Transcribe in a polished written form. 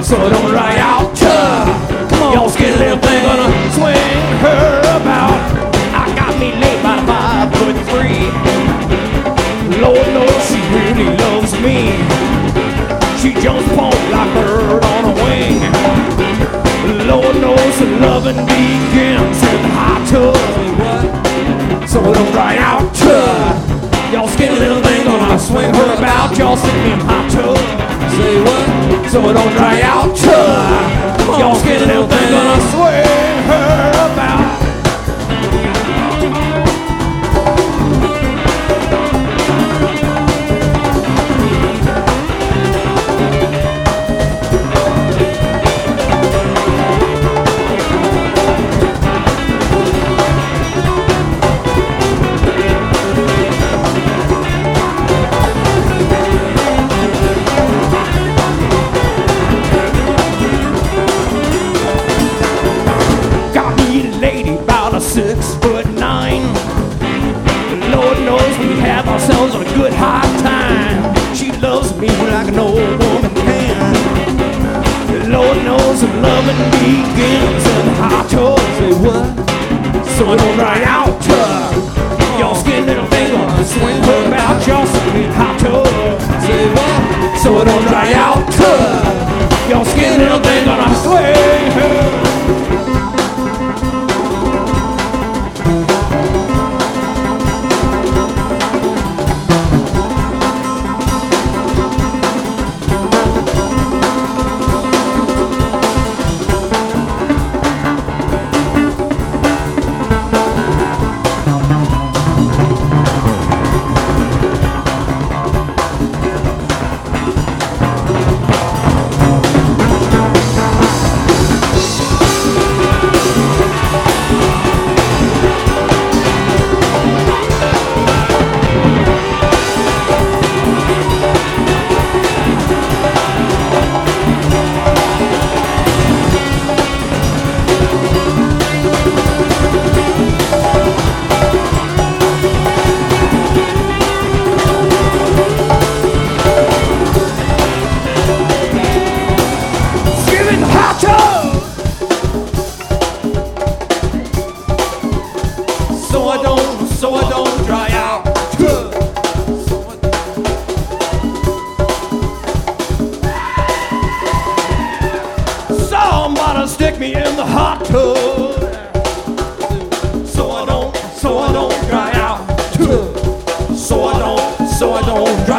so I don't dry out. Come on, y'all skinny little thing gonna swing her about. I got me laid by 5'3". Lord knows she really loves me. She jumps upon like a bird on a wing. Lord knows the loving begins in the hot tub, so I don't dry out. Y'all skinny little thing gonna swing her about. Y'all stick me in hot tub. Say what? So I don't dry out. Y'all skinny little thing gonna swing her about. Lady about a 6'9". Lord knows we have ourselves a good high time. She loves me like no woman can. Lord knows the loving begins in the hot tub. Say what? So I don't dry out. Y'all skinny little thing gonna swing her about. Y'all skinny hot tub. Say what? So I don't dry out. Y'all skinny little thing gonna swing her. So I don't dry out. Somebody stick me in the hot tub. So I don't dry out. So I don't dry out.